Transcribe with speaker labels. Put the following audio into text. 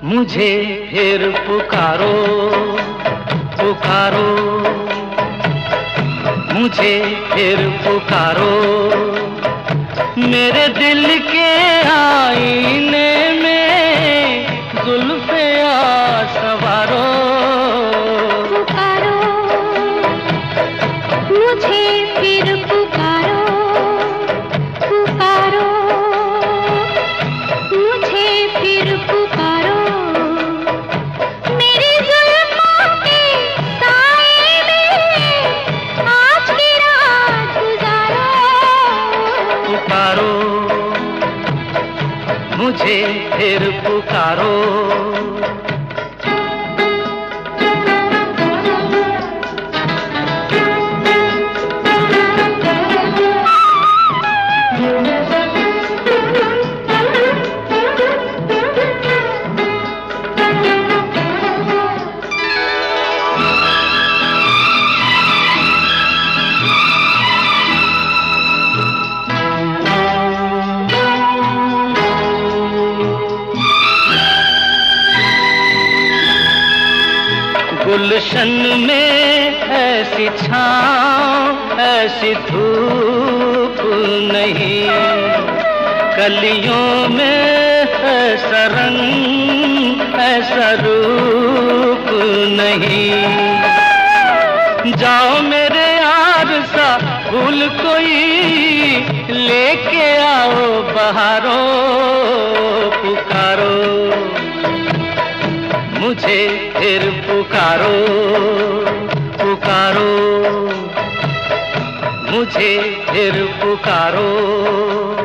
Speaker 1: मुझे फिर पुकारो पुकारो, मुझे फिर पुकारो, मेरे दिल के आईने में जुल्फ़े आ सवारो।
Speaker 2: पुकारो मुझे फिर पुकारो, पुकारो मुझे फिर पुकारो, मेरी जुल्फ़ों के साए में आज की रात गुजारो।
Speaker 1: पुकारो मुझे फिर पुकारो। गुलशन में ऐसी छाँव ऐसी धूप नहीं, कलियों में ऐसा रंग ऐसा रूप नहीं। जाओ मेरे यार सा फूल कोई लेके आओ बहारो। पुकारो मुझे फिर पुकारो पुकारो, मुझे फिर पुकारो।